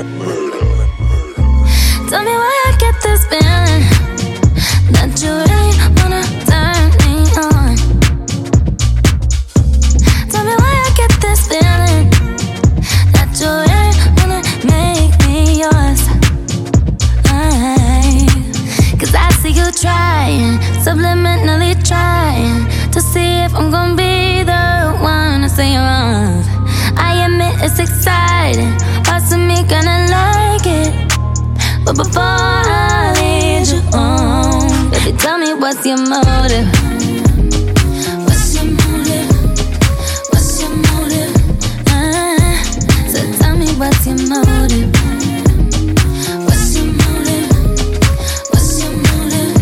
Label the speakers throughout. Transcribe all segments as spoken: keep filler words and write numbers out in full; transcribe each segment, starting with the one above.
Speaker 1: Tell me why I get this feeling that you really wanna turn me on. Tell me why I get this feeling that you really wanna make me yours. I, Cause I see you trying, subliminally trying to see if I'm gonna be the one to say you're wrong. I admit it's exciting, parts of me gonna like it. But before I lead you on, baby, tell me what's your motive? What's your motive? What's your motive? Uh, so tell me what's your motive? What's your motive? What's your motive?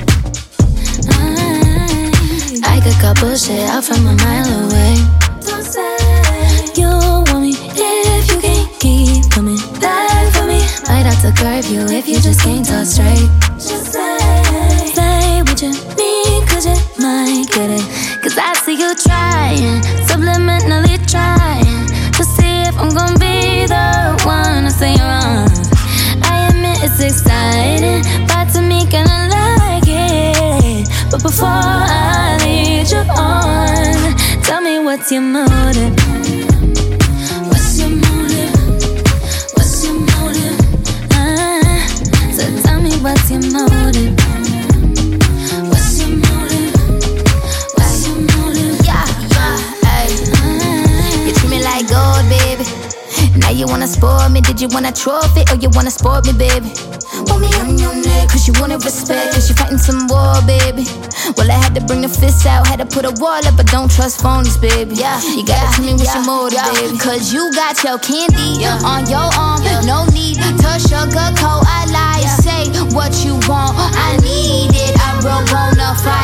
Speaker 1: Uh, I could cut bullshit out from a mile away. Don't say you want me if you can't keep coming back for me. Might have to curve you if you just can't talk straight. Just say, say what you need, cause you might get it. Cause I see you trying, subliminally trying to see if I'm gonna be the one to say you're wrong. I admit it's exciting, but to me gonna like it. But before I lead you on, tell me what's your motive? What's your motive? What's your motive? Uh, so tell me what's your motive? What's your motive? What's your motive?
Speaker 2: Yeah, yeah, ayy.
Speaker 1: Uh,
Speaker 2: You treat me like gold, baby. Now you wanna spoil me, did you want a trophy or you wanna sport me, baby? Want me on your neck, cause you wanted respect, cause you fighting some war, baby. Well, I had to bring the fists out, had to put a wall up, but don't trust phonies, baby. Yeah, you gotta tell me what's your motive, baby. Cause you got your candy yeah. on your arm, yeah. no need to sugarcoat. I lie, yeah. say what you want, I need it. I broke on a fight.